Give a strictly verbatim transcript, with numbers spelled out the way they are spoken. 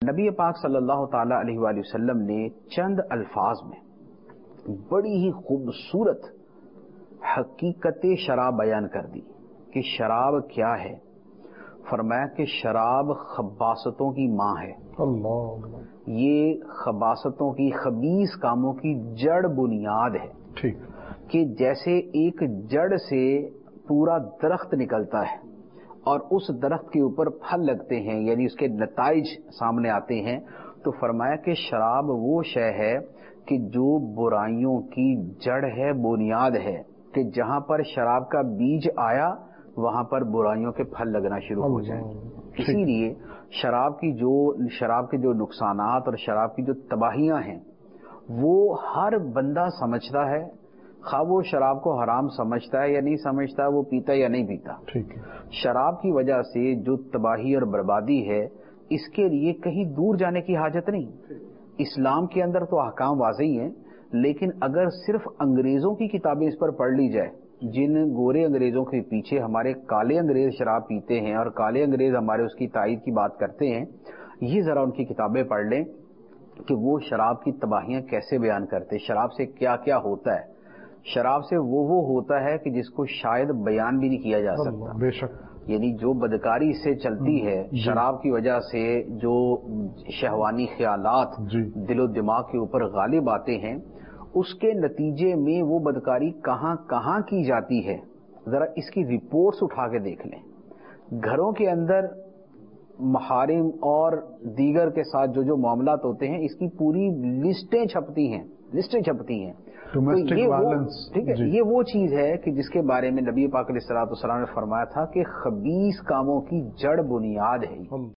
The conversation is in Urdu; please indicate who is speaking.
Speaker 1: نبی پاک صلی اللہ تعالی علیہ وآلہ وسلم نے چند الفاظ میں بڑی ہی خوبصورت حقیقت شراب بیان کر دی کہ شراب کیا ہے۔ فرمایا کہ شراب خباثتوں کی ماں ہے۔
Speaker 2: اللہ
Speaker 1: یہ خباثتوں کی خبیث کاموں کی جڑ بنیاد ہے۔
Speaker 2: ٹھیک
Speaker 1: کہ جیسے ایک جڑ سے پورا درخت نکلتا ہے اور اس درخت کے اوپر پھل لگتے ہیں، یعنی اس کے نتائج سامنے آتے ہیں، تو فرمایا کہ شراب وہ شے ہے کہ جو برائیوں کی جڑ ہے، بنیاد ہے، کہ جہاں پر شراب کا بیج آیا وہاں پر برائیوں کے پھل لگنا شروع ہو جائیں گے۔ اسی لیے شراب کی جو شراب کے جو نقصانات اور شراب کی جو تباہیاں ہیں وہ ہر بندہ سمجھتا ہے، خواہ وہ شراب کو حرام سمجھتا ہے یا نہیں سمجھتا، وہ پیتا یا نہیں پیتا۔
Speaker 2: ٹھیک ہے۔
Speaker 1: شراب کی وجہ سے جو تباہی اور بربادی ہے، اس کے لیے کہیں دور جانے کی حاجت نہیں۔ اسلام کے اندر تو احکام واضح ہیں، لیکن اگر صرف انگریزوں کی کتابیں اس پر پڑھ لی جائے، جن گورے انگریزوں کے پیچھے ہمارے کالے انگریز شراب پیتے ہیں اور کالے انگریز ہمارے اس کی تائید کی بات کرتے ہیں، یہ ذرا ان کی کتابیں پڑھ لیں کہ وہ شراب کی تباہیاں کیسے بیان کرتے، شراب سے کیا کیا ہوتا ہے۔ شراب سے وہ وہ ہوتا ہے کہ جس کو شاید بیان بھی نہیں کیا جا سکتا۔
Speaker 2: بے شک،
Speaker 1: یعنی جو بدکاری اس سے چلتی ہے، شراب کی وجہ سے جو شہوانی خیالات
Speaker 2: جی
Speaker 1: دل و دماغ کے اوپر غالب آتے ہیں، اس کے نتیجے میں وہ بدکاری کہاں کہاں کی جاتی ہے، ذرا اس کی رپورٹس اٹھا کے دیکھ لیں۔ گھروں کے اندر محارم اور دیگر کے ساتھ جو جو معاملات ہوتے ہیں، اس کی پوری لسٹیں چھپتی ہیں لسٹیں چھپتی ہیں
Speaker 2: ڈومیسٹک
Speaker 1: یہ وہ
Speaker 2: وائلنس،
Speaker 1: ٹھیک ہے
Speaker 2: جی
Speaker 1: یہ وہ چیز ہے کہ جس کے بارے میں نبی پاک علیہ الصلوۃ والسلام نے فرمایا تھا کہ خبیث کاموں کی جڑ بنیاد ہے۔